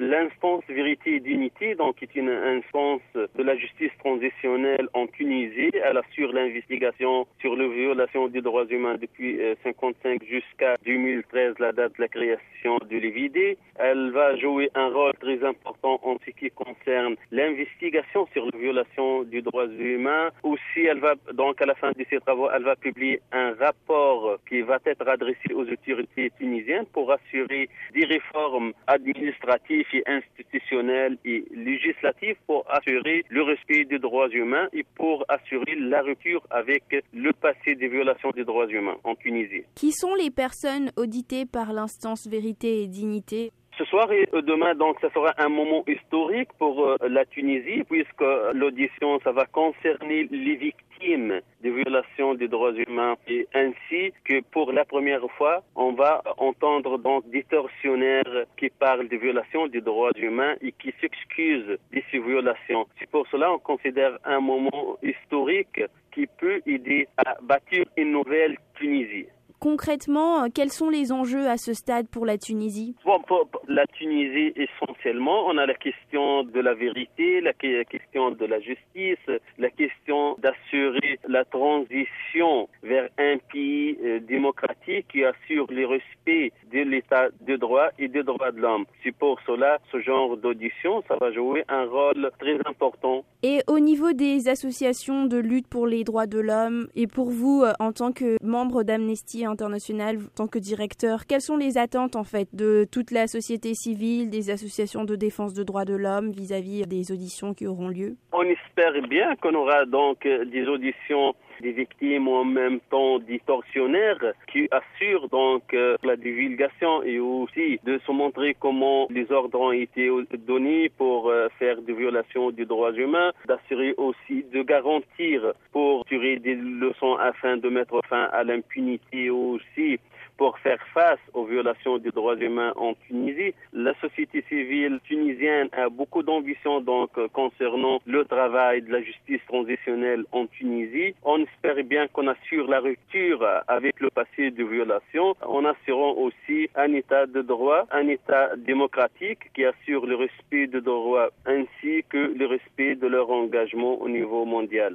l'instance Vérité et Dignité, donc qui est une instance de la justice transitionnelle en Tunisie. Elle assure l'investigation sur les violations des droits humains depuis 1955 jusqu'à 2013, la date de la création de l'EVD. Elle va jouer un rôle très important en ce qui concerne l'investigation sur les violations des droits humains. Aussi, elle va, donc à la fin de ses travaux, elle va publier un rapport qui va être adressé aux autorités tunisiennes pour assurer des réformes administratives et institutionnelles et législatives pour assurer le respect des droits humains et pour assurer la rupture avec le passé des violations des droits humains en Tunisie. Qui sont les personnes auditées par l'instance Vérité et Dignité ? Ce soir et demain, donc, ça sera un moment historique pour la Tunisie, puisque l'audition, ça va concerner les victimes des violations des droits humains, et ainsi que pour la première fois, on va entendre donc des tortionnaires qui parlent des violations des droits humains et qui s'excusent de ces violations. C'est pour cela qu'on considère un moment historique qui peut aider à bâtir une nouvelle Tunisie. Concrètement, quels sont les enjeux à ce stade pour la Tunisie ? Pour la Tunisie, essentiellement, on a la question de la vérité, la question de la justice, la question d'assurer la transition vers un pays démocratique qui assure le respect de l'état de droit et des droits de l'homme. C'est pour cela, ce genre d'audition, ça va jouer un rôle très important. Et au niveau des associations de lutte pour les droits de l'homme, et pour vous, en tant que membre d'Amnesty International, en tant que directeur, quelles sont les attentes en fait de toute la société civile, des associations de défense de droits de l'homme vis-à-vis des auditions qui auront lieu ? On espère bien qu'on aura donc des auditions des victimes ou en même temps des tortionnaires qui assurent donc la divulgation et aussi de se montrer comment les ordres ont été donnés pour faire des violations des droits humains, d'assurer aussi de garantir pour tirer des leçons afin de mettre fin à l'impunité aussi pour faire face aux violations des droits humains en Tunisie. La société civile tunisienne a beaucoup d'ambition donc concernant le travail de la justice transitionnelle en Tunisie. On espère bien qu'on assure la rupture avec le passé de violations, en assurant aussi un état de droit, un état démocratique qui assure le respect des droits ainsi que le respect de leur engagement au niveau mondial.